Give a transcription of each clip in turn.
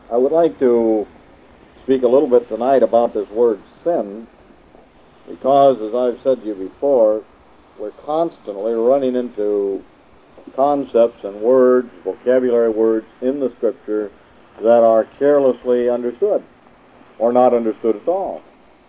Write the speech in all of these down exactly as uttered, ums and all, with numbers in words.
I would like to speak a little bit tonight about this word sin, because, as I've said to you before, we're constantly running into concepts and words, vocabulary words in the Scripture that are carelessly understood or not understood at all.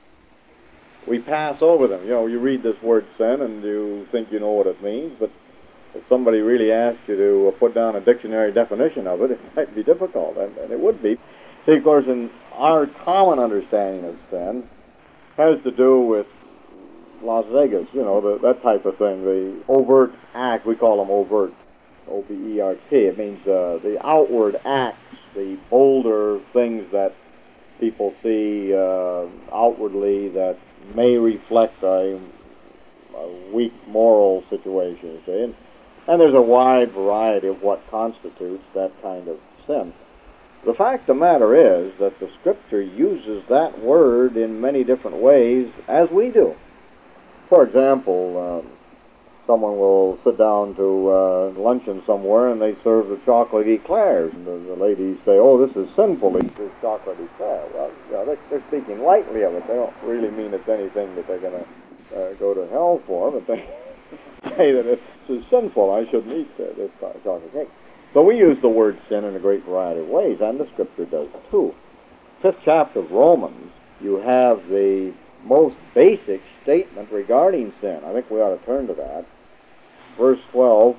We pass over them. You know, you read this word sin and you think you know what it means, but if somebody really asked you to put down a dictionary definition of it, it might be difficult, and, and it would be. See, of course, in our common understanding of sin has to do with Las Vegas, you know, the, that type of thing, the overt act. We call them overt, O V E R T. It means uh, the outward acts, the bolder things that people see uh, outwardly that may reflect a, a weak moral situation, you see. And, and there's a wide variety of what constitutes that kind of sin. The fact of the matter is that the Scripture uses that word in many different ways, as we do. For example, um, someone will sit down to uh, luncheon somewhere and they serve the chocolate eclairs, and the, the ladies say, "Oh, this is sinful to eat this chocolate eclair." Well, you know, they're, they're speaking lightly of it. They don't really mean it's anything that they're going to uh, go to hell for, but they say that it's, it's sinful. I shouldn't eat uh, this chocolate cake. So we use the word sin in a great variety of ways, and the Scripture does too. Fifth chapter of Romans, you have the most basic statement regarding sin. I think we ought to turn to that. Verse twelve,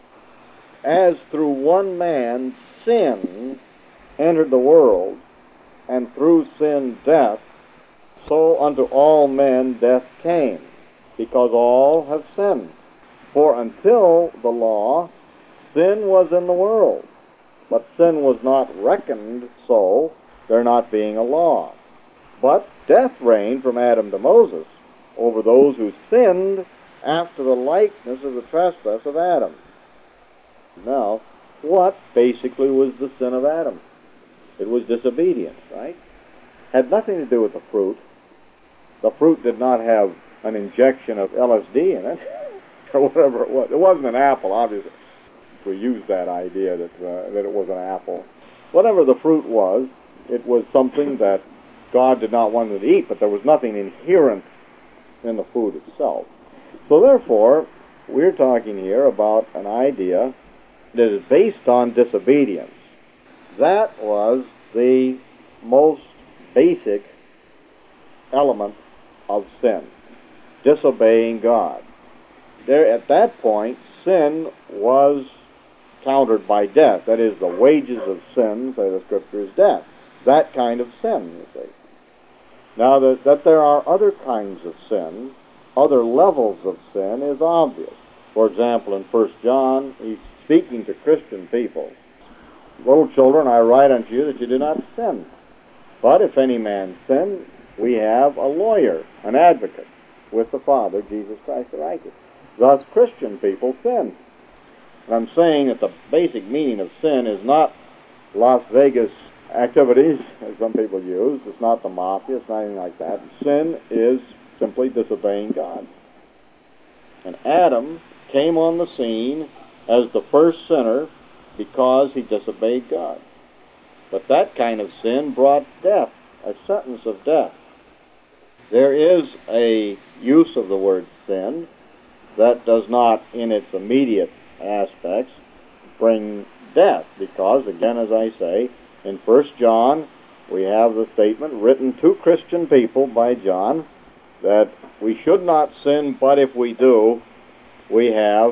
"As through one man sin entered the world, and through sin death, so unto all men death came, because all have sinned. For until the law, sin was in the world, but sin was not reckoned so, there not being a law. But death reigned from Adam to Moses over those who sinned after the likeness of the trespass of Adam." Now, what basically was the sin of Adam? It was disobedience, right? Had nothing to do with the fruit. The fruit did not have an injection of L S D in it, or whatever it was. It wasn't an apple, obviously. We use that idea that, uh, that it was an apple. Whatever the fruit was, it was something that God did not want them to eat, but there was nothing inherent in the food itself. So therefore, we're talking here about an idea that is based on disobedience. That was the most basic element of sin, disobeying God. There, at that point, sin was countered by death. That is, the wages of sin, say the Scripture, is death. That kind of sin, you see. Now, that, that there are other kinds of sin, other levels of sin, is obvious. For example, in First John, he's speaking to Christian people. "Little children, I write unto you that you do not sin. But if any man sin, we have a lawyer, an advocate, with the Father, Jesus Christ the righteous." Thus, Christian people sin. And I'm saying that the basic meaning of sin is not Las Vegas activities, as some people use. It's not the mafia. It's not anything like that. Sin is simply disobeying God. And Adam came on the scene as the first sinner because he disobeyed God. But that kind of sin brought death, a sentence of death. There is a use of the word sin that does not, in its immediate aspects, bring death, because, again, as I say, in First John, we have the statement written to Christian people by John that we should not sin, but if we do, we have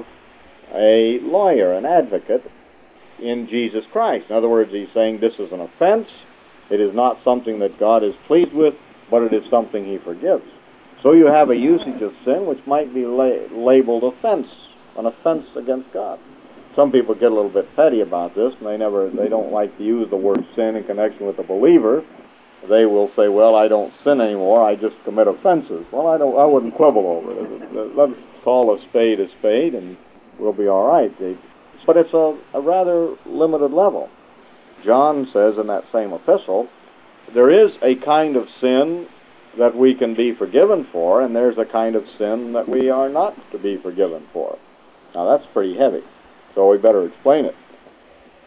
a lawyer, an advocate, in Jesus Christ. In other words, he's saying this is an offense. It is not something that God is pleased with, but it is something he forgives. So you have a usage of sin which might be la- labeled offense, an offense against God. Some people get a little bit petty about this, and they never, they don't like to use the word sin in connection with the believer. They will say, "Well, I don't sin anymore, I just commit offenses." Well, I don't, I wouldn't quibble over it. Let's call a spade a spade, and we'll be all right. But it's a, a rather limited level. John says in that same epistle, there is a kind of sin that we can be forgiven for, and there's a kind of sin that we are not to be forgiven for. Now, that's pretty heavy, so we better explain it.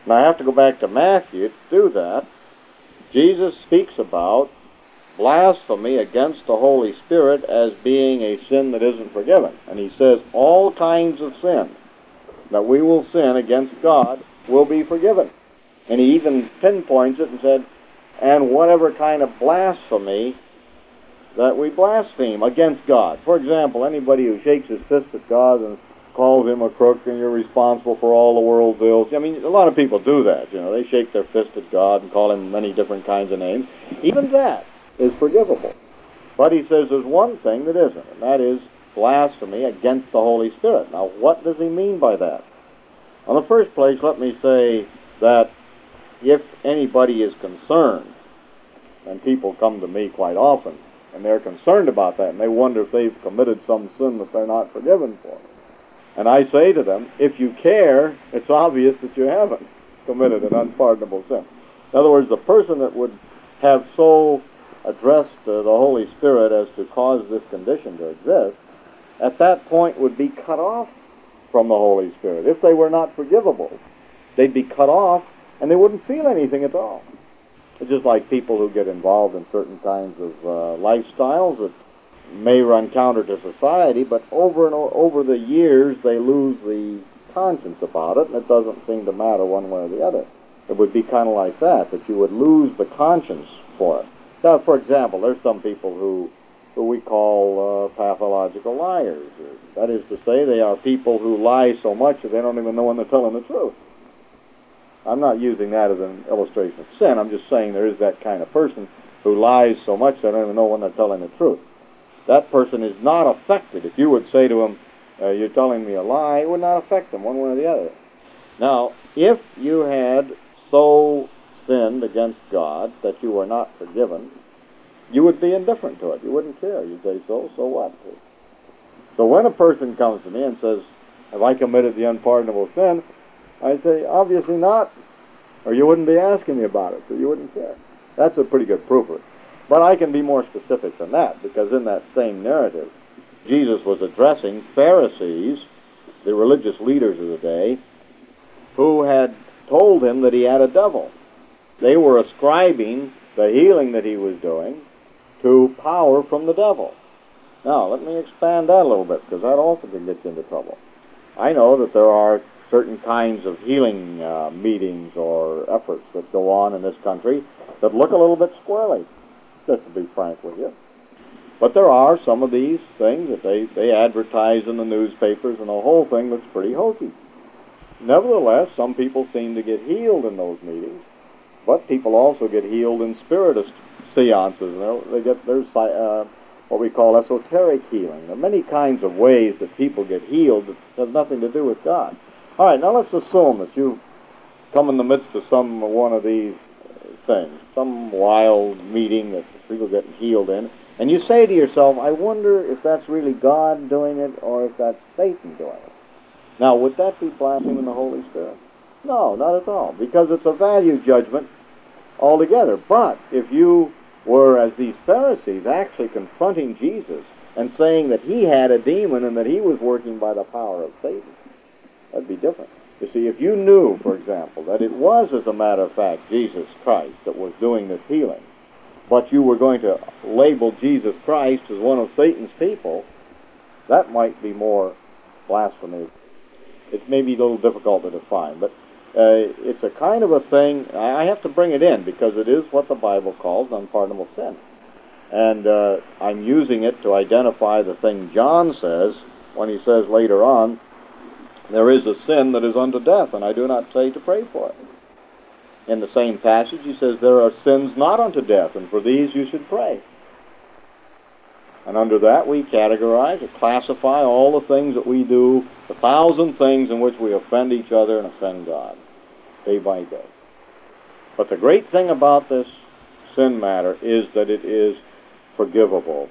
And I have to go back to Matthew to do that. Jesus speaks about blasphemy against the Holy Spirit as being a sin that isn't forgiven. And he says all kinds of sin that we will sin against God will be forgiven. And he even pinpoints it and said, and whatever kind of blasphemy that we blaspheme against God. For example, anybody who shakes his fist at God and calls him a crook and you're responsible for all the world's ills. I mean, a lot of people do that. You know, they shake their fist at God and call him many different kinds of names. Even that is forgivable. But he says there's one thing that isn't, and that is blasphemy against the Holy Spirit. Now, what does he mean by that? In the first place, let me say that if anybody is concerned, and people come to me quite often, and they're concerned about that, and they wonder if they've committed some sin that they're not forgiven for. And I say to them, if you care, it's obvious that you haven't committed an unpardonable sin. In other words, the person that would have so addressed uh, the Holy Spirit as to cause this condition to exist, at that point would be cut off from the Holy Spirit. If they were not forgivable, they'd be cut off, and they wouldn't feel anything at all. It's just like people who get involved in certain kinds of uh, lifestyles that may run counter to society, but over and o- over the years they lose the conscience about it, and it doesn't seem to matter one way or the other. It would be kind of like that, that you would lose the conscience for it. Now, for example, there's some people who, who we call uh, pathological liars. That is to say, they are people who lie so much that they don't even know when they're telling the truth. I'm not using that as an illustration of sin. I'm just saying there is that kind of person who lies so much they don't even know when they're telling the truth. That person is not affected. If you would say to him, uh, you're telling me a lie, it would not affect them one way or the other. Now, if you had so sinned against God that you were not forgiven, you would be indifferent to it. You wouldn't care. You'd say, so, so what? So when a person comes to me and says, have I committed the unpardonable sin? I say, obviously not, or you wouldn't be asking me about it, so you wouldn't care. That's a pretty good proof of it. But I can be more specific than that, because in that same narrative, Jesus was addressing Pharisees, the religious leaders of the day, who had told him that he had a devil. They were ascribing the healing that he was doing to power from the devil. Now, let me expand that a little bit, because that also can get you into trouble. I know that there are certain kinds of healing uh, meetings or efforts that go on in this country that look a little bit squirrely, just to be frank with you. But there are some of these things that they, they advertise in the newspapers, and the whole thing looks pretty hokey. Nevertheless, some people seem to get healed in those meetings, but people also get healed in spiritist seances. You know, they get there's uh, what we call esoteric healing. There are many kinds of ways that people get healed that have nothing to do with God. All right, now let's assume that you come in the midst of some one of these things, some wild meeting that people get healed in, and you say to yourself, I wonder if that's really God doing it or if that's Satan doing it. Now, would that be blaspheming the Holy Spirit? No, not at all, because it's a value judgment altogether. But if you were, as these Pharisees, actually confronting Jesus and saying that he had a demon and that he was working by the power of Satan, that'd be different. You see, if you knew, for example, that it was, as a matter of fact, Jesus Christ that was doing this healing, but you were going to label Jesus Christ as one of Satan's people, that might be more blasphemy. It may be a little difficult to define, but uh, it's a kind of a thing. I have to bring it in because it is what the Bible calls unpardonable sin. And uh, I'm using it to identify the thing John says when he says later on, there is a sin that is unto death, and I do not say to pray for it. In the same passage, he says, there are sins not unto death, and for these you should pray. And under that, we categorize or classify all the things that we do, the thousand things in which we offend each other and offend God, day by day. But the great thing about this sin matter is that it is forgivable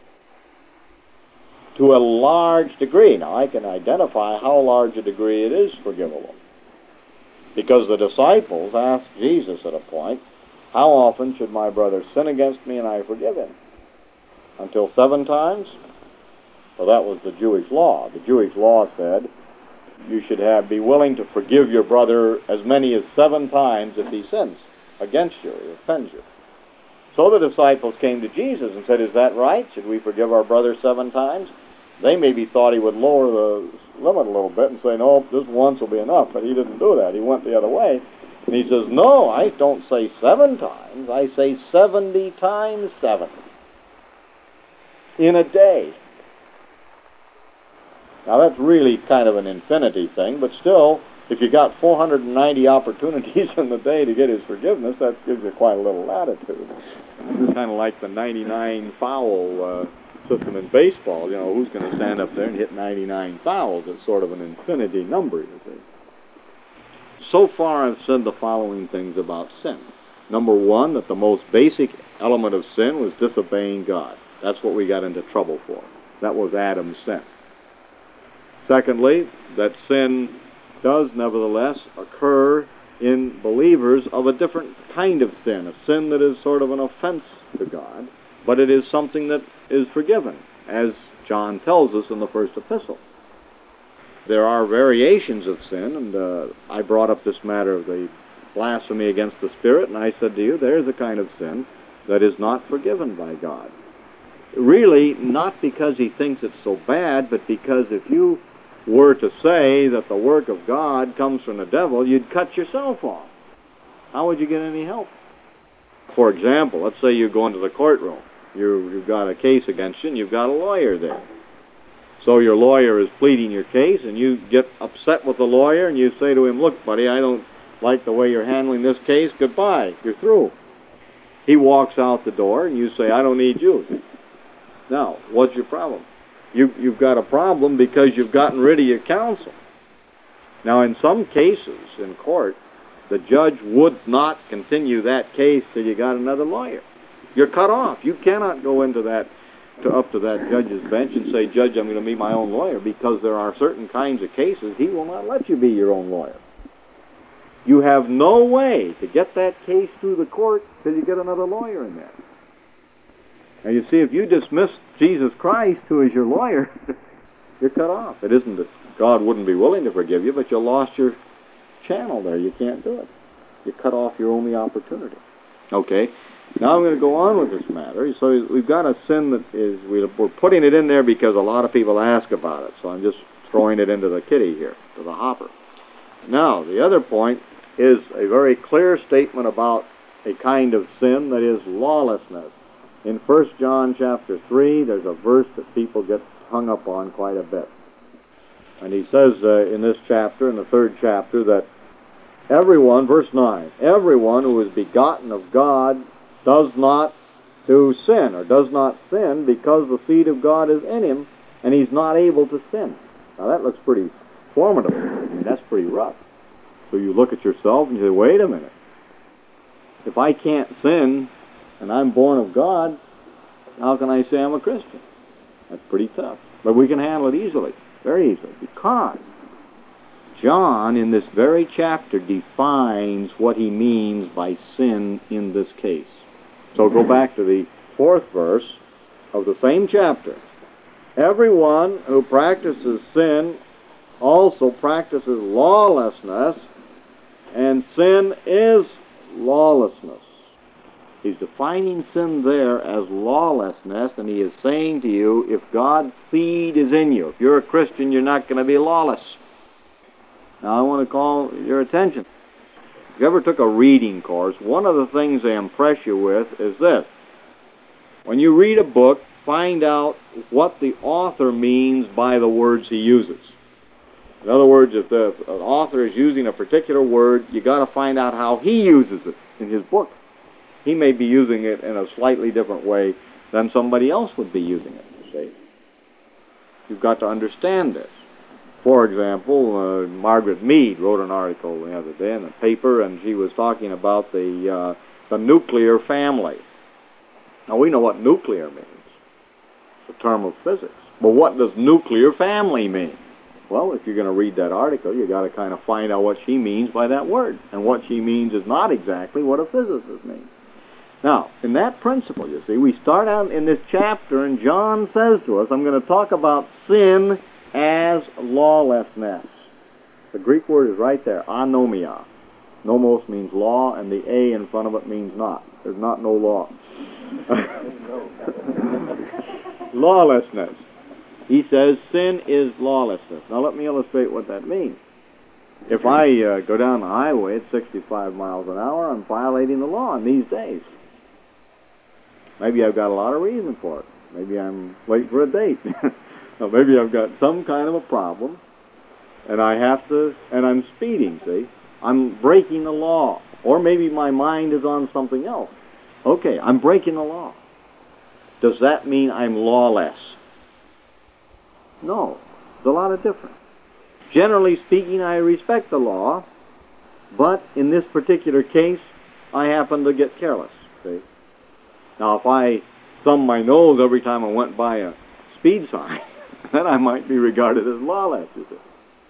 to a large degree. Now, I can identify how large a degree it is forgivable, because the disciples asked Jesus at a point, how often should my brother sin against me and I forgive him? Until seven times? Well, that was the Jewish law. The Jewish law said you should have be willing to forgive your brother as many as seven times if he sins against you or offends you. So the disciples came to Jesus and said, is that right? Should we forgive our brother seven times? They maybe thought he would lower the limit a little bit and say, no, this once will be enough, but he didn't do that. He went the other way. And he says, no, I don't say seven times. I say seventy times seven in a day. Now that's really kind of an infinity thing, but still, if you got four hundred ninety opportunities in the day to get his forgiveness, that gives you quite a little latitude. It's kind of like the ninety-nine foul uh, system in baseball. You know, who's going to stand up there and hit ninety-nine fouls? It's sort of an infinity number, you see. So far, I've said the following things about sin. Number one, that the most basic element of sin was disobeying God. That's what we got into trouble for. That was Adam's sin. Secondly, that sin does nevertheless occur in believers of a different kind of sin, a sin that is sort of an offense to God, but it is something that is forgiven, as John tells us in the first epistle. There are variations of sin, and uh, I brought up this matter of the blasphemy against the Spirit, and I said to you, there's a kind of sin that is not forgiven by God. Really, not because he thinks it's so bad, but because if you were to say that the work of God comes from the devil, you'd cut yourself off. How would you get any help? For example, let's say you go into the courtroom. You, you've got a case against you, and you've got a lawyer there. So your lawyer is pleading your case, and you get upset with the lawyer, and you say to him, look, buddy, I don't like the way you're handling this case. Goodbye. You're through. He walks out the door, and you say, I don't need you. Now, what's your problem? You, you've got a problem because you've gotten rid of your counsel. Now, in some cases in court, the judge would not continue that case till you got another lawyer. You're cut off. You cannot go into that, to up to that judge's bench and say, Judge, I'm going to be my own lawyer, because there are certain kinds of cases he will not let you be your own lawyer. You have no way to get that case through the court till you get another lawyer in there. Now, you see, if you dismiss Jesus Christ, who is your lawyer, you're cut off. It isn't that God wouldn't be willing to forgive you, but you lost your channel there. You can't do it. You cut off your only opportunity. Okay, now I'm going to go on with this matter. So we've got a sin that is, we're putting it in there because a lot of people ask about it. So I'm just throwing it into the kitty here, to the hopper. Now, the other point is a very clear statement about a kind of sin that is lawlessness. In First John chapter three, there's a verse that people get hung up on quite a bit. And he says uh, in this chapter, in the third chapter, that everyone, verse nine, everyone who is begotten of God does not do sin, or does not sin because the seed of God is in him, and he's not able to sin. Now that looks pretty formidable. I mean, that's pretty rough. So you look at yourself and you say, wait a minute. If I can't sin, and I'm born of God, how can I say I'm a Christian? That's pretty tough. But we can handle it easily, very easily, because John, in this very chapter, defines what he means by sin in this case. So go back to the fourth verse of the same chapter. Everyone who practices sin also practices lawlessness, and sin is lawlessness. He's defining sin there as lawlessness, and he is saying to you, if God's seed is in you, if you're a Christian, you're not going to be lawless. Now, I want to call your attention. If you ever took a reading course, one of the things they impress you with is this. When you read a book, find out what the author means by the words he uses. In other words, if the if an author is using a particular word, you got to find out how he uses it in his book. He may be using it in a slightly different way than somebody else would be using it, you see. You've got to understand this. For example, uh, Margaret Mead wrote an article the other day in the paper, and she was talking about the, uh, the nuclear family. Now, we know what nuclear means. It's a term of physics. But what does nuclear family mean? Well, if you're going to read that article, you've got to kind of find out what she means by that word. And what she means is not exactly what a physicist means. Now, in that principle, you see, we start out in this chapter, and John says to us, I'm going to talk about sin as lawlessness. The Greek word is right there, anomia. Nomos means law, and the A in front of it means not. There's not no law. Lawlessness. He says sin is lawlessness. Now let me illustrate what that means. If I uh, go down the highway at sixty-five miles an hour, I'm violating the law in these days. Maybe I've got a lot of reason for it. Maybe I'm late for a date. Or maybe I've got some kind of a problem, and I have to, and I'm speeding, see? I'm breaking the law. Or maybe my mind is on something else. Okay, I'm breaking the law. Does that mean I'm lawless? No. There's a lot of difference. Generally speaking, I respect the law, but in this particular case, I happen to get careless, see? Now, if I thumb my nose every time I went by a speed sign, then I might be regarded as lawless, you see.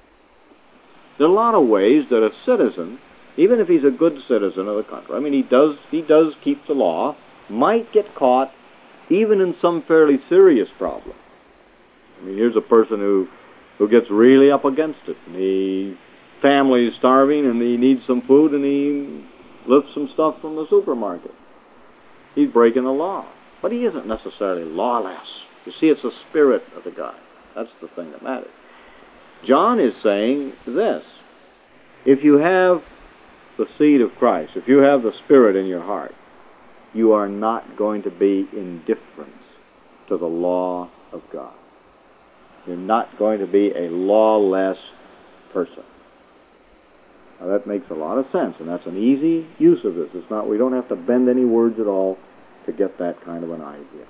There are a lot of ways that a citizen, even if he's a good citizen of the country, I mean, he does, he does keep the law, might get caught even in some fairly serious problem. I mean, here's a person who, who gets really up against it, and the family is starving, and he needs some food, and he lifts some stuff from the supermarket. He's breaking the law. But he isn't necessarily lawless. You see, it's the spirit of the guy. That's the thing that matters. John is saying this. If you have the seed of Christ, if you have the Spirit in your heart, you are not going to be indifferent to the law of God. You're not going to be a lawless person. Now that makes a lot of sense, and that's an easy use of this. It's not, we don't have to bend any words at all to get that kind of an idea.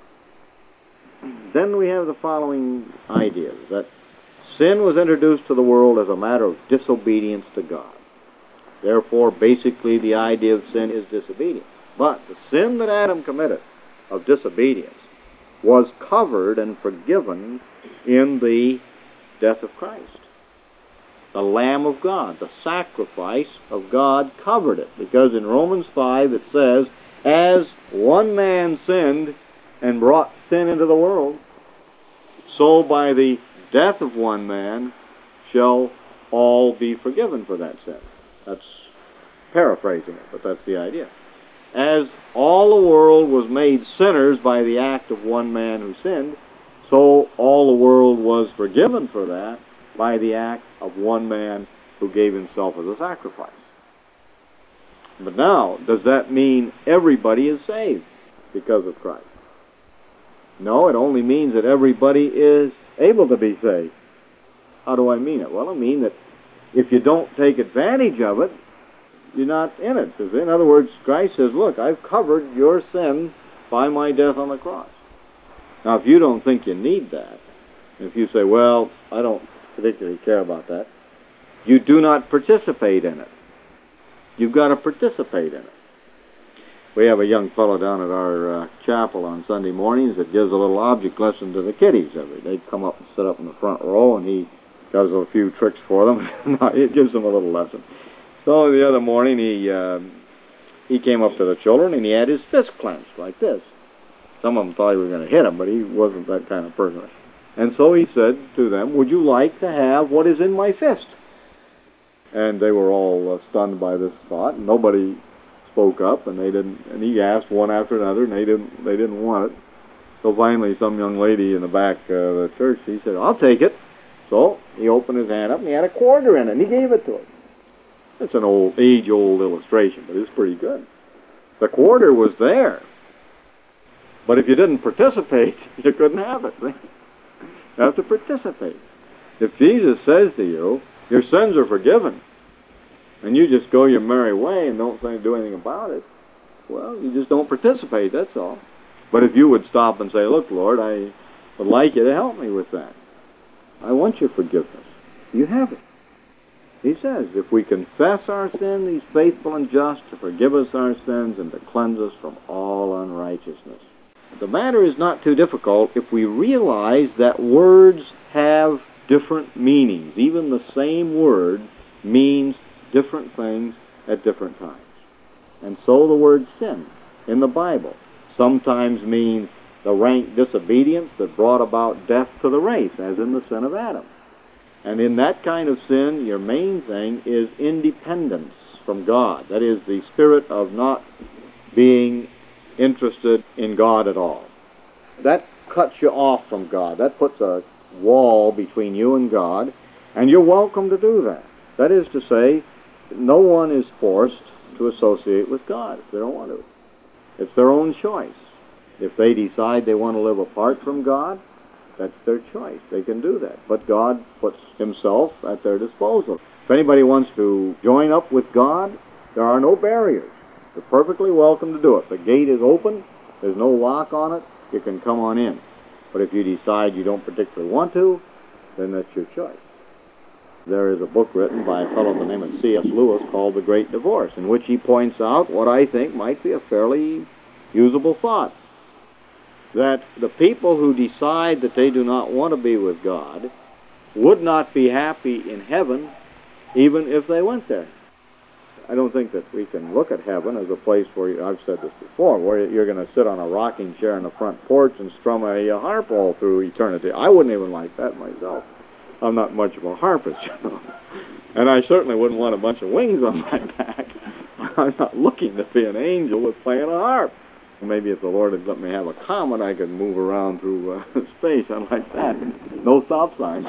Then we have the following ideas, that sin was introduced to the world as a matter of disobedience to God. Therefore, basically, the idea of sin is disobedience. But the sin that Adam committed of disobedience was covered and forgiven in the death of Christ. The Lamb of God, the sacrifice of God covered it. Because in Romans five it says, as one man sinned and brought sin into the world, so by the death of one man shall all be forgiven for that sin. That's paraphrasing it, but that's the idea. As all the world was made sinners by the act of one man who sinned, so all the world was forgiven for that by the act of one man who gave himself as a sacrifice. But now, does that mean everybody is saved because of Christ? No, it only means that everybody is able to be saved. How do I mean it? Well, I mean that if you don't take advantage of it, you're not in it. In other words, Christ says, look, I've covered your sin by my death on the cross. Now, if you don't think you need that, if you say, well, I don't particularly care about that, you do not participate in it. You've got to participate in it. We have a young fellow down at our uh, chapel on Sunday mornings that gives a little object lesson to the kiddies. Every They come up and sit up in the front row, and he does a few tricks for them. It gives them a little lesson. So the other morning, he uh, he came up to the children, and he had his fist clenched like this. Some of them thought he was going to hit them, but he wasn't that kind of person. And so he said to them, would you like to have what is in my fist? And they were all uh, stunned by this thought. Nobody spoke up, and they didn't. And he asked one after another, and they didn't. They didn't want it. So finally, some young lady in the back uh, of the church, he said, "I'll take it." So he opened his hand up, and he had a quarter in it, and he gave it to him. It's an old, age-old illustration, but it's pretty good. The quarter was there, but if you didn't participate, you couldn't have it. You have to participate. If Jesus says to you, your sins are forgiven, and you just go your merry way and don't do anything about it, well, you just don't participate, that's all. But if you would stop and say, look, Lord, I would like you to help me with that. I want your forgiveness. You have it. He says, if we confess our sin, he's faithful and just to forgive us our sins and to cleanse us from all unrighteousness. The matter is not too difficult if we realize that words have different meanings. Even the same word means different things at different times. And so the word sin in the Bible sometimes means the rank disobedience that brought about death to the race, as in the sin of Adam. And in that kind of sin, your main thing is independence from God. That is, the spirit of not being interested in God at all. That cuts you off from God. That puts a wall between you and God, and you're welcome to do that. That is to say, no one is forced to associate with God if they don't want to. It's their own choice. If they decide they want to live apart from God, that's their choice. They can do that. But God puts himself at their disposal. If anybody wants to join up with God, there are no barriers. You're perfectly welcome to do it. The gate is open. There's no lock on it. You can come on in. But if you decide you don't particularly want to, then that's your choice. There is a book written by a fellow by the name of C S Lewis called The Great Divorce, in which he points out what I think might be a fairly usable thought. That the people who decide that they do not want to be with God would not be happy in heaven even if they went there. I don't think that we can look at heaven as a place where, you, I've said this before, where you're going to sit on a rocking chair in the front porch and strum a, a harp all through eternity. I wouldn't even like that myself. I'm not much of a harpist, you know. And I certainly wouldn't want a bunch of wings on my back. I'm not looking to be an angel with playing a harp. Maybe if the Lord had let me have a comet, I could move around through uh, space. I'd like that. No stop signs.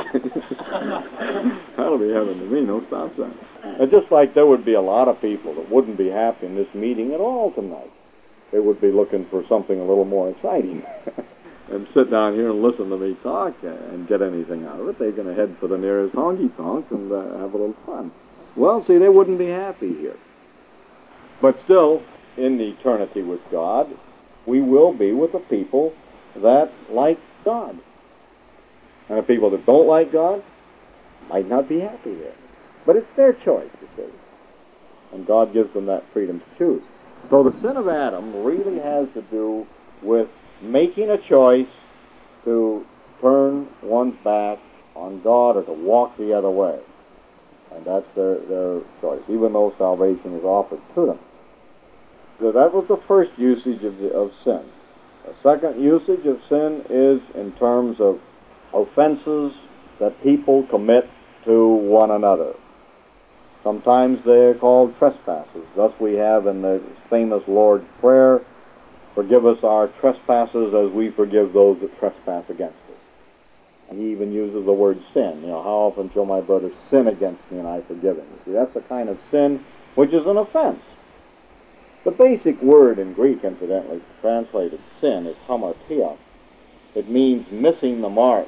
That'll be heaven to me, no stop signs. And just like there would be a lot of people that wouldn't be happy in this meeting at all tonight. They would be looking for something a little more exciting. And sit down here and listen to me talk and get anything out of it. They're going to head for the nearest honky-tonk and uh, have a little fun. Well, see, they wouldn't be happy here. But still, in eternity with God, we will be with the people that like God. And the people that don't like God might not be happy there. But it's their choice, you see. And God gives them that freedom to choose. So the sin of Adam really has to do with making a choice to turn one's back on God or to walk the other way. And that's their, their choice, even though salvation is offered to them. So that was the first usage of, the, of sin. The second usage of sin is in terms of offenses that people commit to one another. Sometimes they're called trespasses. Thus we have in the famous Lord's Prayer, forgive us our trespasses as we forgive those that trespass against us. And he even uses the word sin. You know, how often shall my brother sin against me and I forgive him? You see, that's the kind of sin which is an offense. The basic word in Greek, incidentally, translated sin, is hamartia. It means missing the mark.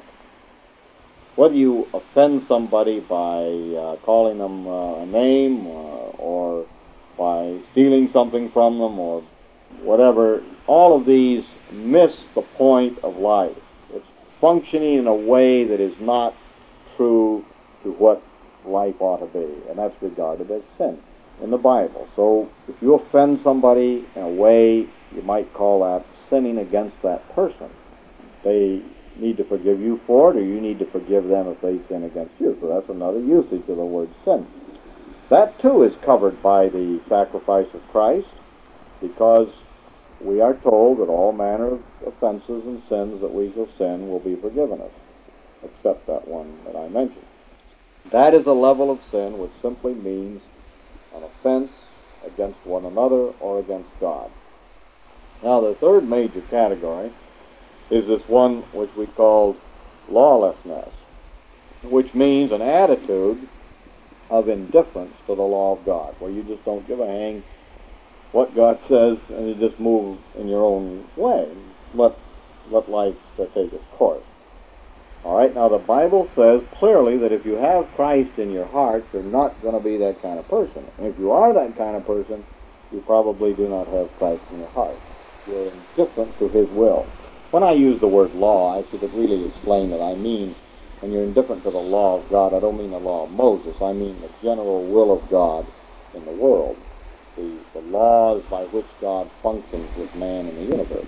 Whether you offend somebody by uh, calling them uh, a name uh, or by stealing something from them or whatever, all of these miss the point of life. It's functioning in a way that is not true to what life ought to be, and that's regarded as sin in the Bible. So if you offend somebody in a way, you might call that sinning against that person. They need to forgive you for it, or you need to forgive them if they sin against you. So that's another usage of the word sin. That too is covered by the sacrifice of Christ, because we are told that all manner of offenses and sins that we shall sin will be forgiven us, except that one that I mentioned. That is a level of sin which simply means an offense against one another or against God. Now, the third major category is this one which we call lawlessness, which means an attitude of indifference to the law of God, where you just don't give a hang what God says and you just move in your own way. Let, let life take its course. All right, now the Bible says clearly that if you have Christ in your heart, you're not going to be that kind of person. And if you are that kind of person, you probably do not have Christ in your heart. You're indifferent to his will. When I use the word law, I should really explain that I mean when you're indifferent to the law of God, I don't mean the law of Moses. I mean the general will of God in the world, the, the laws by which God functions with man in the universe.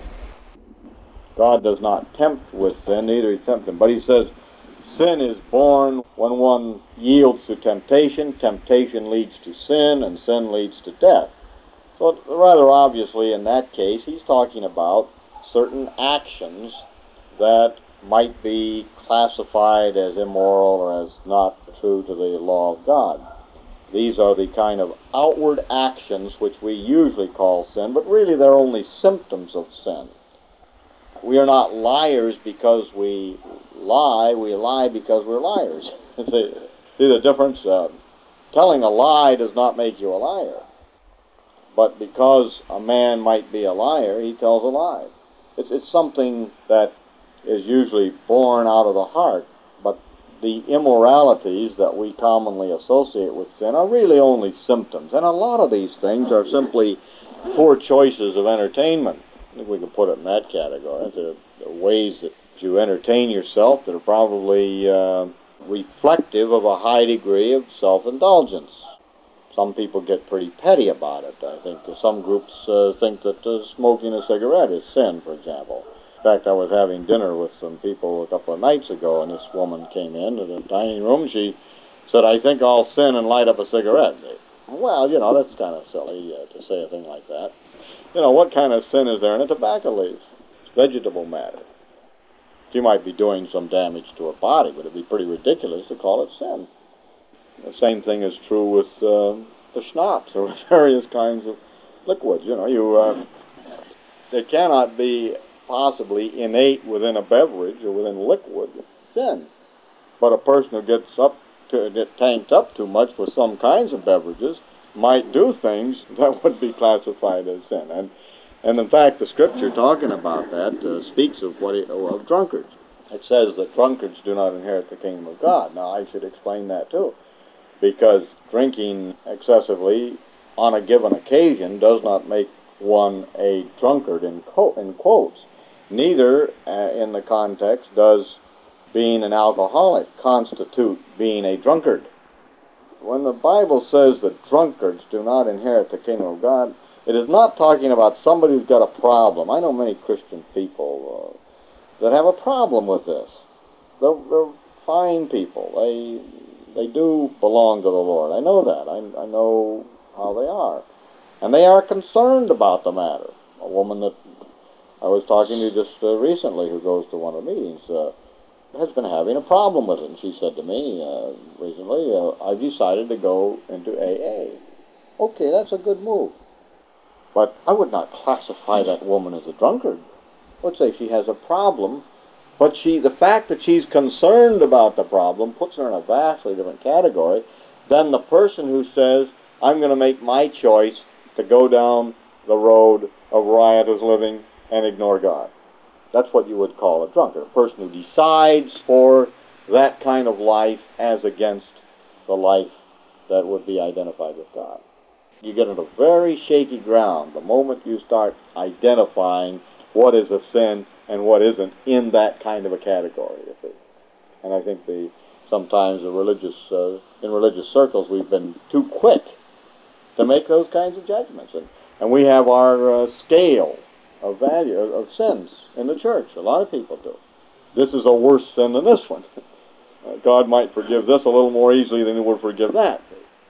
God does not tempt with sin, neither he tempts him. But he says sin is born when one yields to temptation, temptation leads to sin, and sin leads to death. So rather obviously in that case, he's talking about certain actions that might be classified as immoral or as not true to the law of God. These are the kind of outward actions which we usually call sin, but really they're only symptoms of sin. We are not liars because we lie, we lie because we're liars. See, see the difference? Uh, telling a lie does not make you a liar. But because a man might be a liar, he tells a lie. It's, it's something that is usually born out of the heart, but the immoralities that we commonly associate with sin are really only symptoms. And a lot of these things are simply poor choices of entertainment. I think we can put it in that category. There are ways that you entertain yourself that are probably uh, reflective of a high degree of self-indulgence. Some people get pretty petty about it. I think some groups uh, think that uh, smoking a cigarette is sin, for example. In fact, I was having dinner with some people a couple of nights ago, and this woman came in to the dining room. She said, "I think I'll sin and light up a cigarette." Well, you know, that's kind of silly uh, to say a thing like that. You know, what kind of sin is there in a tobacco leaf? It's vegetable matter. She might be doing some damage to her body, but it'd be pretty ridiculous to call it sin. The same thing is true with uh, the schnapps or with various kinds of liquids. You know, you uh, there cannot be possibly innate within a beverage or within liquid sin. But a person who gets up to get tanked up too much with some kinds of beverages might do things that would be classified as sin. And and in fact, the scripture talking about that uh, speaks of what it, of drunkards. It says that drunkards do not inherit the kingdom of God. Now, I should explain that too, because drinking excessively on a given occasion does not make one a drunkard in, co- in quotes. Neither, uh, in the context, does being an alcoholic constitute being a drunkard. When the Bible says that drunkards do not inherit the kingdom of God, it is not talking about somebody who's got a problem. I know many Christian people uh, that have a problem with this. They're, they're fine people. They they do belong to the Lord. I know that. I, I know how they are. And they are concerned about the matter. A woman that I was talking to just uh, recently, who goes to one of the meetings, uh, has been having a problem with it. And she said to me uh, recently, uh, I've decided to go into A A. Okay, that's a good move. But I would not classify that woman as a drunkard. I would say she has a problem, but she, the fact that she's concerned about the problem puts her in a vastly different category than the person who says, I'm going to make my choice to go down the road of riotous living and ignore God. That's what you would call a drunkard, a person who decides for that kind of life as against the life that would be identified with God. You get into very shaky ground the moment you start identifying what is a sin and what isn't in that kind of a category, you see. And I think the sometimes the religious uh, in religious circles we've been too quick to make those kinds of judgments, and and we have our uh, scale of value of sins in the church. A lot of people do. This is a worse sin than this one. Uh, God might forgive this a little more easily than He would forgive that.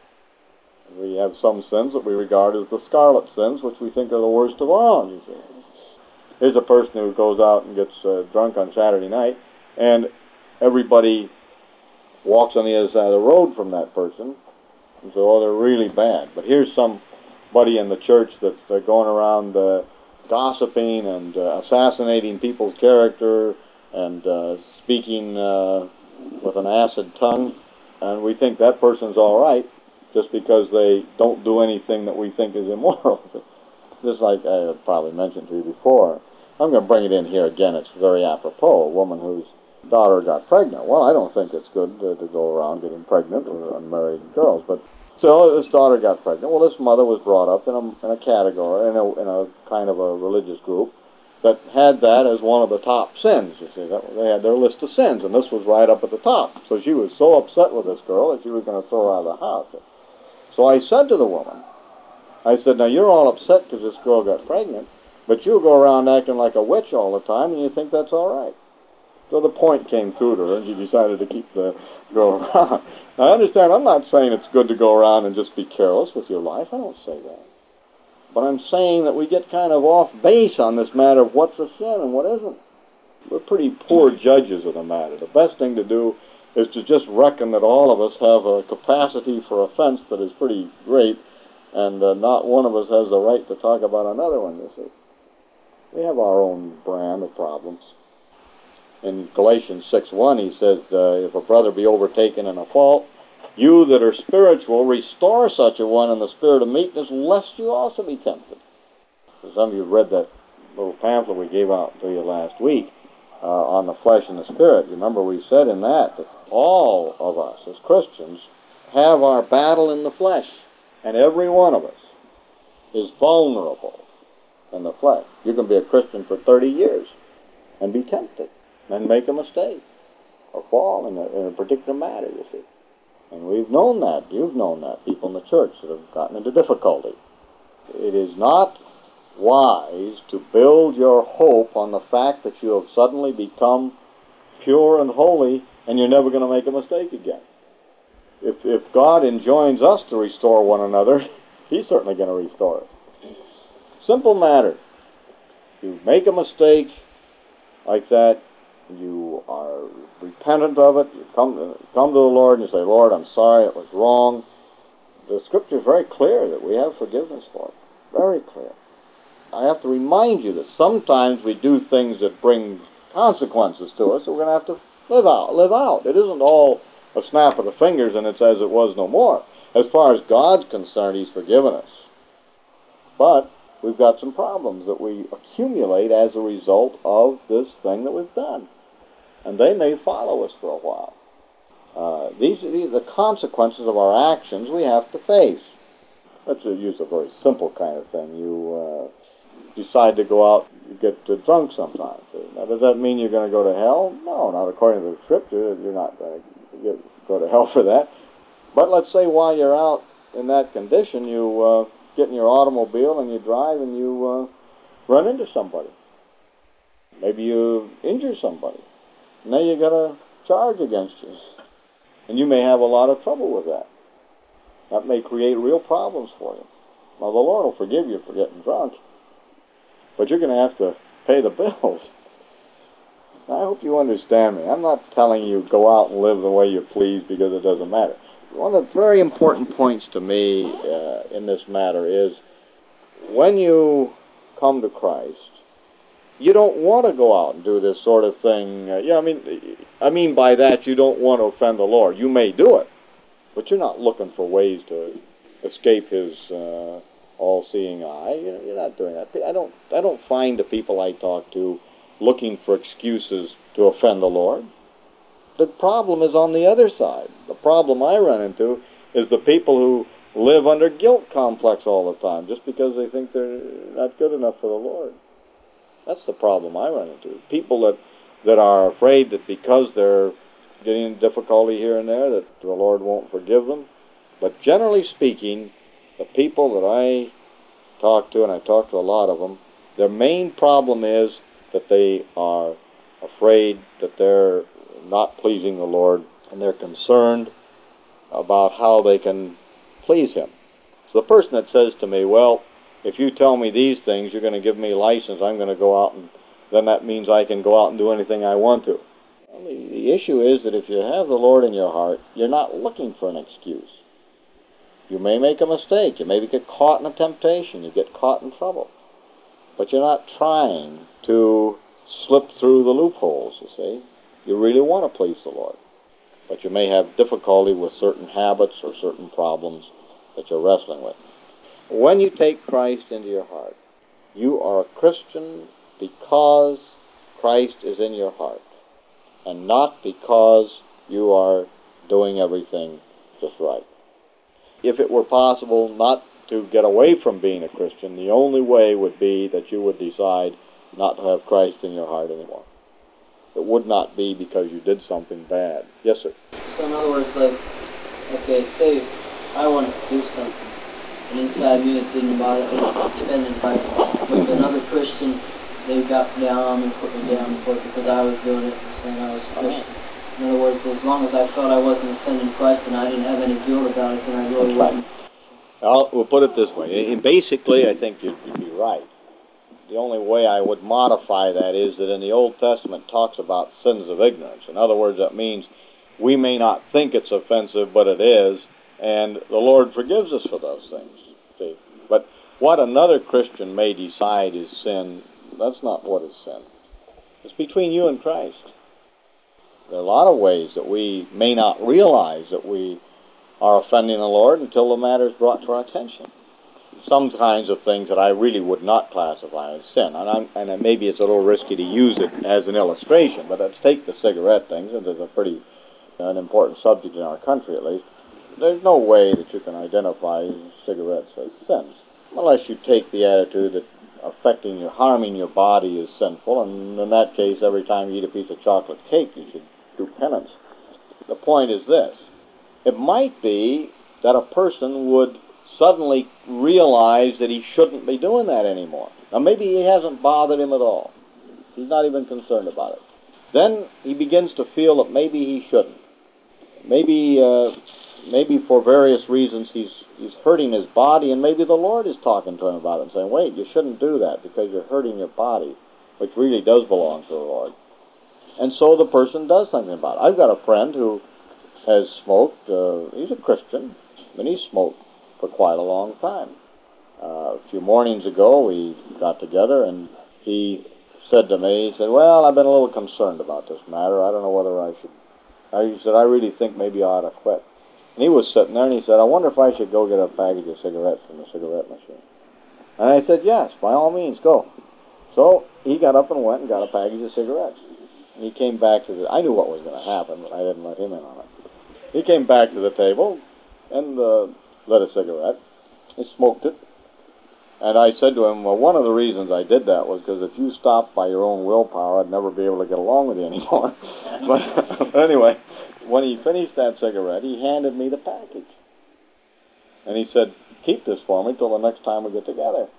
We have some sins that we regard as the scarlet sins, which we think are the worst of all, you see. Here's a person who goes out and gets uh, drunk on Saturday night, and everybody walks on the other side of the road from that person, and so, oh, they're really bad. But here's somebody in the church that's uh, going around uh, gossiping and uh, assassinating people's character and uh, speaking uh, with an acid tongue, and we think that person's all right just because they don't do anything that we think is immoral. Just like I probably mentioned to you before. I'm going to bring it in here again. It's very apropos. A woman whose daughter got pregnant. Well, I don't think it's good to, to go around getting pregnant with unmarried girls, but so this daughter got pregnant. Well, this mother was brought up in a, in a category, in a, in a kind of a religious group that had that as one of the top sins. You see, that, they had their list of sins, and this was right up at the top. So she was so upset with this girl that she was going to throw her out of the house. So I said to the woman, I said, now you're all upset because this girl got pregnant, but you go around acting like a witch all the time, and you think that's all right. So the point came through to her, and she decided to keep the girl around. Now, I understand, I'm not saying it's good to go around and just be careless with your life. I don't say that. But I'm saying that we get kind of off base on this matter of what's a sin and what isn't. we're pretty poor judges of the matter. The best thing to do is to just reckon that all of us have a capacity for offense that is pretty great, and uh, not one of us has the right to talk about another one, you see. We have our own brand of problems. In Galatians six one, he says, uh, if a brother be overtaken in a fault, you that are spiritual, restore such a one in the spirit of meekness, lest you also be tempted. So some of you have read that little pamphlet we gave out to you last week uh, on the flesh and the spirit. You remember we said in that that all of us as Christians have our battle in the flesh, and every one of us is vulnerable in the flesh. You can be a Christian for thirty years and be tempted and make a mistake or fall in a, in a particular matter, you see. And we've known that. You've known that. People in the church that have gotten into difficulty. It is not wise to build your hope on the fact that you have suddenly become pure and holy and you're never going to make a mistake again. If, if God enjoins us to restore one another, He's certainly going to restore us. Simple matter. You make a mistake like that, you are repentant of it, you come to, come to the Lord and you say, Lord, I'm sorry, it was wrong. The Scripture is very clear that we have forgiveness for it. Very clear. I have to remind you that sometimes we do things that bring consequences to us, so we're going to have to live out, live out. It isn't all a snap of the fingers and it's as it was no more. As far as God's concerned, He's forgiven us. But we've got some problems that we accumulate as a result of this thing that we've done. And they may follow us for a while. Uh, these, these are the consequences of our actions we have to face. Let's use a very simple kind of thing. You uh, decide to go out, you get uh, drunk sometimes. Now, does that mean you're going to go to hell? No, not according to the Scripture. You're not going to go to hell for that. But let's say while you're out in that condition, you uh, get in your automobile and you drive and you uh, run into somebody. Maybe you injure somebody. Now you got a charge against you. And you may have a lot of trouble with that. That may create real problems for you. Now, the Lord will forgive you for getting drunk, but you're going to have to pay the bills. I hope you understand me. I'm not telling you go out and live the way you please because it doesn't matter. One of the very important points to me uh, in this matter is when you come to Christ, you don't want to go out and do this sort of thing. Uh, yeah, I mean, I mean by that you don't want to offend the Lord. You may do it, but you're not looking for ways to escape His uh, all-seeing eye. You know, you're not doing that. I don't. I don't find the people I talk to looking for excuses to offend the Lord. The problem is on the other side. The problem I run into is the people who live under guilt complex all the time just because they think they're not good enough for the Lord. That's the problem I run into. People that, that are afraid that because they're getting in difficulty here and there that the Lord won't forgive them. But generally speaking, the people that I talk to, and I talk to a lot of them, their main problem is that they are afraid that they're not pleasing the Lord, and they're concerned about how they can please Him. So the person that says to me, well, if you tell me these things, you're going to give me license, I'm going to go out, and then that means I can go out and do anything I want to. Well, the, the issue is that if you have the Lord in your heart, you're not looking for an excuse. You may make a mistake. You maybe get caught in a temptation. You get caught in trouble. But you're not trying to slip through the loopholes, you see. You really want to please the Lord. But you may have difficulty with certain habits or certain problems that you're wrestling with. When you take Christ into your heart, you are a Christian because Christ is in your heart, and not because you are doing everything just right. If it were possible not to get away from being a Christian, the only way would be that you would decide not to have Christ in your heart anymore. It would not be because you did something bad. Yes, sir? So in other words, like, okay, say I wanted to do something, and inside me it didn't bother me, defending Christ. But another Christian, they got down on me and put me down for it because I was doing it and saying I was a Christian. In other words, as long as I felt I wasn't offending Christ and I didn't have any guilt about it, then I really That's wasn't. Right. Well, we'll put it this way. Basically, I think you'd, you'd be right. the only way I would modify that is that in the Old Testament it talks about sins of ignorance. In other words, that means we may not think it's offensive, but it is, and the Lord forgives us for those things. See? But what another Christian may decide is sin, that's not what is sin. It's between you and Christ. There are a lot of ways that we may not realize that we are offending the Lord until the matter is brought to our attention. Some kinds of things that I really would not classify as sin, and, I'm, and maybe it's a little risky to use it as an illustration, but let's take the cigarette things, and it's a pretty an important subject in our country at least. There's no way that you can identify cigarettes as sins, unless you take the attitude that affecting you, harming your body is sinful, and in that case, every time you eat a piece of chocolate cake, you should do penance. The point is this: it might be that a person would suddenly realize that he shouldn't be doing that anymore. Now, maybe it hasn't bothered him at all. He's not even concerned about it. Then he begins to feel that maybe he shouldn't. Maybe, uh, maybe for various reasons he's he's hurting his body, and maybe the Lord is talking to him about it and saying, wait, you shouldn't do that because you're hurting your body, which really does belong to the Lord. And so the person does something about it. I've got a friend who has smoked. Uh, he's a Christian, and he smoked for quite a long time. Uh, a few mornings ago, we got together, and he said to me, he said, well, I've been a little concerned about this matter. I don't know whether I should. He said, I really think maybe I ought to quit. And he was sitting there, and he said, I wonder if I should go get a package of cigarettes from the cigarette machine. And I said, yes, by all means, go. So he got up and went and got a package of cigarettes. And he came back to the, I knew what was going to happen, but I didn't let him in on it. He came back to the table and uh, lit a cigarette. He smoked it. And I said to him, well, one of the reasons I did that was because if you stopped by your own willpower, I'd never be able to get along with you anymore. But anyway, when he finished that cigarette, he handed me the package. And he said, keep this for me till the next time we get together.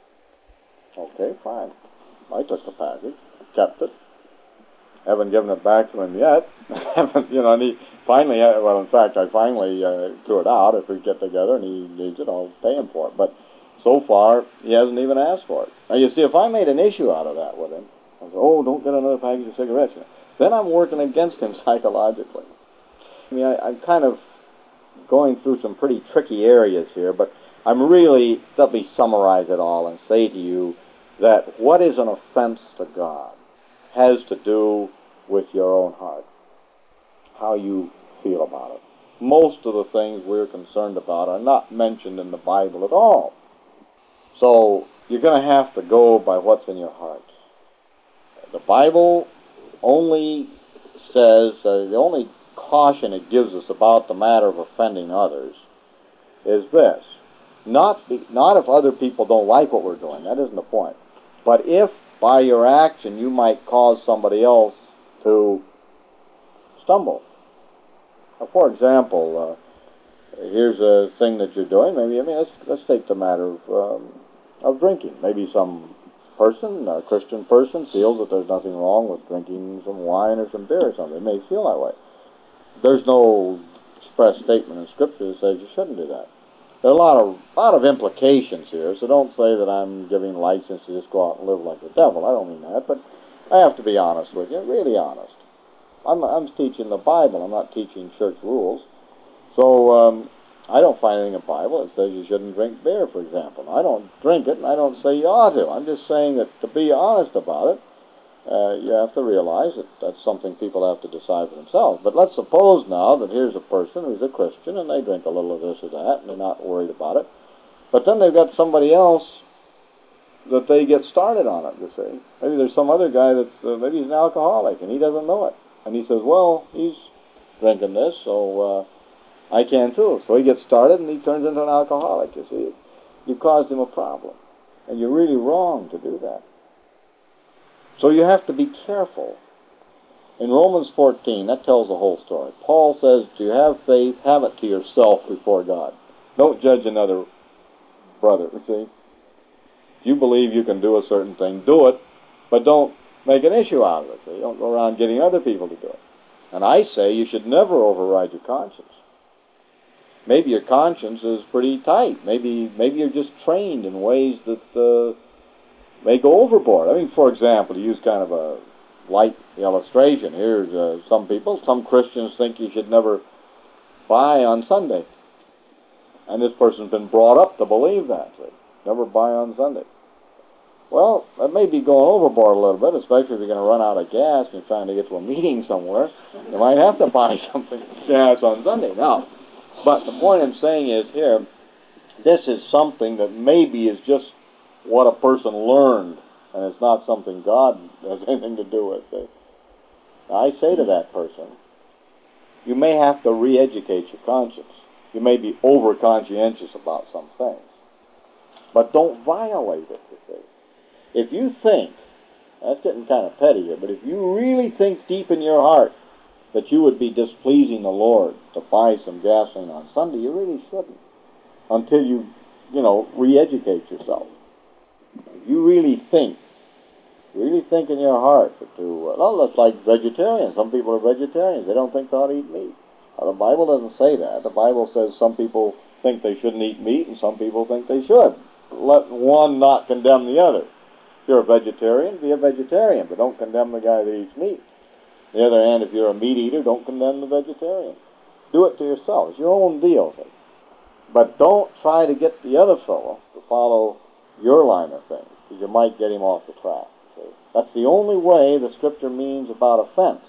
Okay, fine. I took the package, kept it. Haven't given it back to him yet. Haven't, you know, and he finally, well, in fact, I finally uh, threw it out. If we get together and he needs it, I'll pay him for it. But so far, he hasn't even asked for it. Now, you see, if I made an issue out of that with him, I said, oh, don't get another package of cigarettes, then I'm working against him psychologically. I mean, I, I'm kind of going through some pretty tricky areas here, but I'm really, let me summarize it all and say to you that what is an offense to God has to do with your own heart, how you feel about it. Most of the things we're concerned about are not mentioned in the Bible at all. So you're going to have to go by what's in your heart. The Bible only says, uh, the only caution it gives us about the matter of offending others is this. Not, be, not if other people don't like what we're doing. That isn't the point. But if by your action you might cause somebody else to stumble. Now, for example, uh, here's a thing that you're doing. Maybe, I mean, let's, let's take the matter of, um, of drinking. Maybe some person, a Christian person, feels that there's nothing wrong with drinking some wine or some beer or something. They may feel that way. There's no express statement in Scripture that says you shouldn't do that. There are a lot of lot of implications here, so don't say that I'm giving license to just go out and live like the devil. I don't mean that, but I have to be honest with you, really honest. I'm, I'm teaching the Bible. I'm not teaching church rules. So um, I don't find anything in the Bible that says you shouldn't drink beer, for example. I don't drink it, and I don't say you ought to. I'm just saying that to be honest about it, uh, you have to realize that that's something people have to decide for themselves. But let's suppose now that here's a person who's a Christian, and they drink a little of this or that, and they're not worried about it. But then they've got somebody else that they get started on it, you see. Maybe there's some other guy that's, uh, maybe he's an alcoholic, and he doesn't know it. And he says, well, he's drinking this, so uh, I can too. So he gets started, and he turns into an alcoholic, you see. You caused him a problem. And you're really wrong to do that. So you have to be careful. In Romans fourteen, that tells the whole story. Paul says, do you have faith? Have it to yourself before God. Don't judge another brother, you see. If you believe you can do a certain thing, do it, but don't make an issue out of it. So you don't go around getting other people to do it. And I say you should never override your conscience. Maybe your conscience is pretty tight. Maybe maybe you're just trained in ways that uh, may go overboard. I mean, for example, to use kind of a light illustration, here's uh, some people, some Christians think you should never buy on Sunday. And this person's been brought up to believe that. See? Never buy on Sunday. Well, that may be going overboard a little bit, especially if you're going to run out of gas and you're trying to get to a meeting somewhere. You might have to buy something gas on Sunday. Now, but the point I'm saying is here, this is something that maybe is just what a person learned, and it's not something God has anything to do with. See? I say to that person, you may have to re-educate your conscience. You may be over-conscientious about some things. But don't violate it, you see. If you think, that's getting kind of petty here, but if you really think deep in your heart that you would be displeasing the Lord to buy some gasoline on Sunday, you really shouldn't. Until you, you know, re-educate yourself. If you really think, really think in your heart that to, well, that's like vegetarians. Some people are vegetarians. They don't think they ought to eat meat. Now, the Bible doesn't say that. The Bible says some people think they shouldn't eat meat and some people think they should. Let one not condemn the other. If you're a vegetarian, be a vegetarian, but don't condemn the guy that eats meat. On the other hand, if you're a meat eater, don't condemn the vegetarian. Do it to yourself. It's your own deal. But don't try to get the other fellow to follow your line of things, because you might get him off the track. See? That's the only way the Scripture means about offense.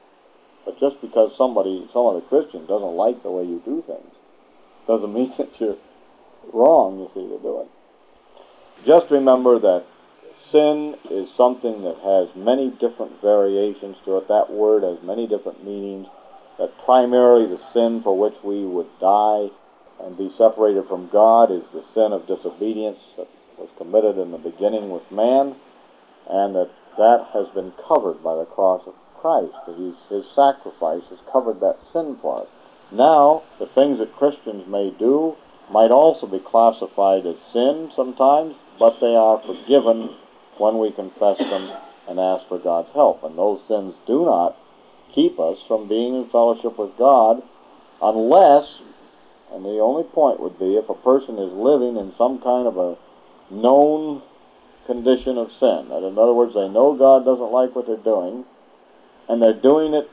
But just because somebody, some other Christian doesn't like the way you do things, doesn't mean that you're wrong, you see, to do it. Just remember that sin is something that has many different variations to it. That word has many different meanings. That primarily the sin for which we would die and be separated from God is the sin of disobedience that was committed in the beginning with man, and that that has been covered by the cross of Christ. That he's, his sacrifice has covered that sin for us. Now, the things that Christians may do might also be classified as sin sometimes, but they are forgiven when we confess them and ask for God's help. And those sins do not keep us from being in fellowship with God unless, and the only point would be, if a person is living in some kind of a known condition of sin. That, in other words, they know God doesn't like what they're doing, and they're doing it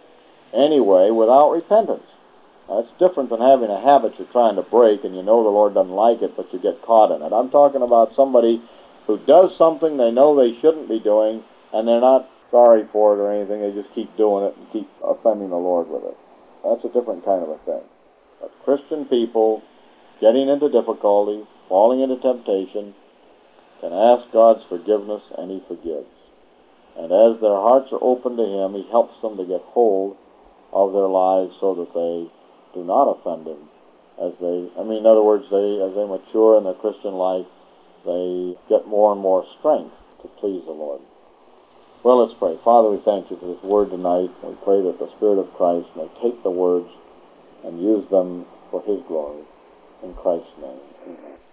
anyway without repentance. That's different than having a habit you're trying to break and you know the Lord doesn't like it, but you get caught in it. I'm talking about somebody who does something they know they shouldn't be doing, and they're not sorry for it or anything. They just keep doing it and keep offending the Lord with it. That's a different kind of a thing. But Christian people getting into difficulty, falling into temptation, can ask God's forgiveness, and He forgives. And as their hearts are open to Him, He helps them to get hold of their lives so that they do not offend Him. As they, I mean, in other words, they, as they mature in their Christian life, they get more and more strength to please the Lord. Well, let's pray. Father, we thank You for this word tonight. We pray that the Spirit of Christ may take the words and use them for His glory. In Christ's name, amen.